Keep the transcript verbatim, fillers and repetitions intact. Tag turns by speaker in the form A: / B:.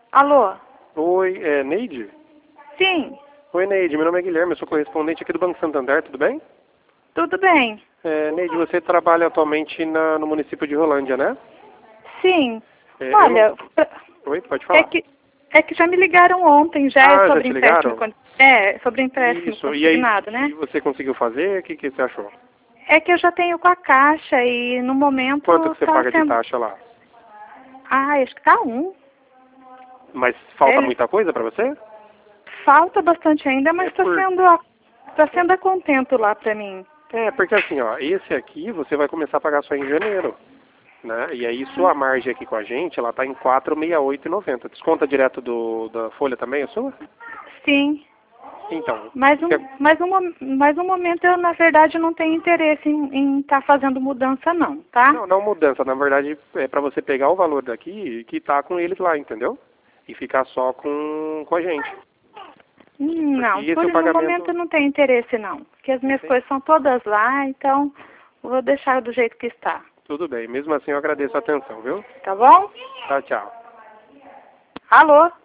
A: Alô?
B: Oi, é Neide?
A: Sim,
B: Oi, Neide, meu nome é Guilherme, eu sou correspondente aqui do Banco Santander, tudo bem?
A: tudo bem.
B: É, Neide, você trabalha atualmente na- no município de Rolândia, né?
A: Sim.
B: É, eu não...
A: Olha,
B: Oi, pode
A: é
B: falar.
A: que, é que já me ligaram ontem, já é
B: Ah, já
A: sobre
B: te
A: empréstimo,
B: ligaram?
A: con- é, sobre empréstimo
B: Isso, e aí,
A: consignado,
B: e
A: né?
B: você conseguiu fazer? O que, que você achou?
A: É que eu já tenho com a Caixa e no
B: Quanto
A: momento
B: que você
A: tá
B: paga de
A: sendo...
B: taxa lá?
A: Ah, acho que tá um.
B: Mas falta
A: Ele
B: muita coisa pra você?
A: falta bastante ainda, mas
B: É
A: está
B: por...
A: sendo, a- tá sendo a contento lá pra mim.
B: É, porque assim, ó, esse aqui você vai começar a pagar só em janeiro, né? E aí sua margem aqui com a gente, ela tá em quatrocentos e sessenta e oito reais e noventa centavos. Desconta direto do, da folha também, a sua?
A: Sim.
B: Então,
A: Mas,
B: que-
A: um, mas, no, mo- mas no momento eu, na verdade, não tenho interesse em estar fazendo mudança não, tá?
B: não, não mudança, na verdade é para você pegar o valor daqui que tá com eles lá, entendeu? E ficar só com, com a gente.
A: Hum,
B: Porque
A: Não,
B: esse é
A: por,
B: o
A: no momento
B: pagamento.
A: eu não tenho interesse não. Porque as minhas
B: Sim.
A: coisas são todas lá, então vou deixar do jeito que está.
B: Tudo bem, mesmo assim eu agradeço a atenção, viu?
A: Tá bom?
B: Tchau, tchau.
A: Alô?